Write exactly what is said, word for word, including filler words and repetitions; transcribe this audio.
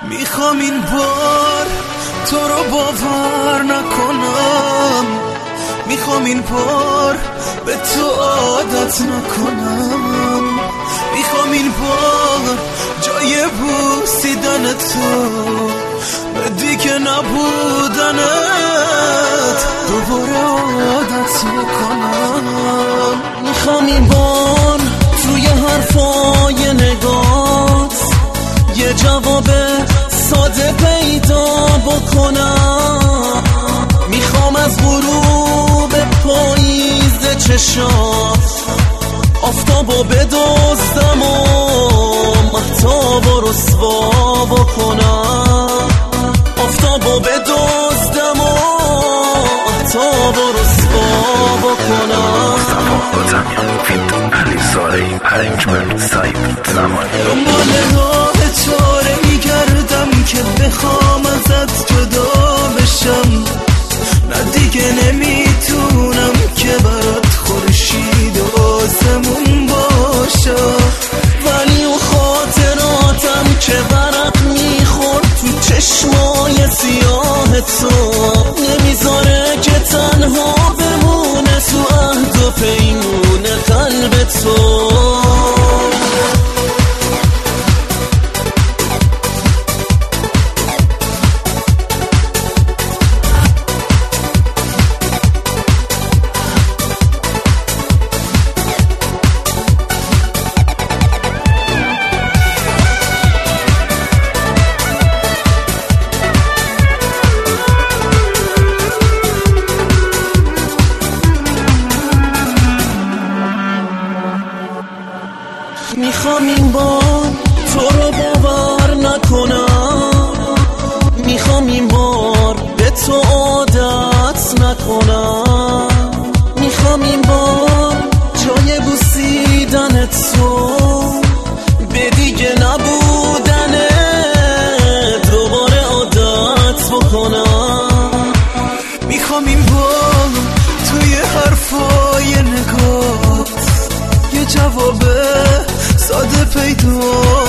میخوام این بار تو رو باور نکنم، میخوام این بار به تو عادت نکنم، میخوام این بار جای بوسیدن تو به دیگه نبودنت دوباره عادت نکنم. میخوام این بار توی حرفای نگات یه جواب ساده پیدا بکنم، میخوام از غروب پاییز چشات آفتابو بدزدم و مهتابو رسوا بکنم، آفتابو بدزدم و مهتابو رسوا بکنم. دنبال راه چاره میگردم که بخوام ازت جدا بشم، نه دیگه نمیتونم که برات خورشید و آسمون باشم، ولی اون خاطراتم که برق میخورد تو چشمای سیاه تو نمیذاره که تنها بمونه تو عهد و پیمون قلب تو. میخوام این بار تو رو باور نکنم، میخوام این بار به تو عادت نکنم، میخوام این بار جای بوسیدن تو به دیگه نبودن دوباره عادت بکنم. میخوام این بار توی حرفای نگات یه جواب ساده پیدا